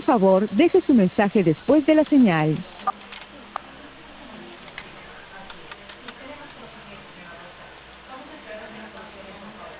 favor, deje su mensaje después de la señal.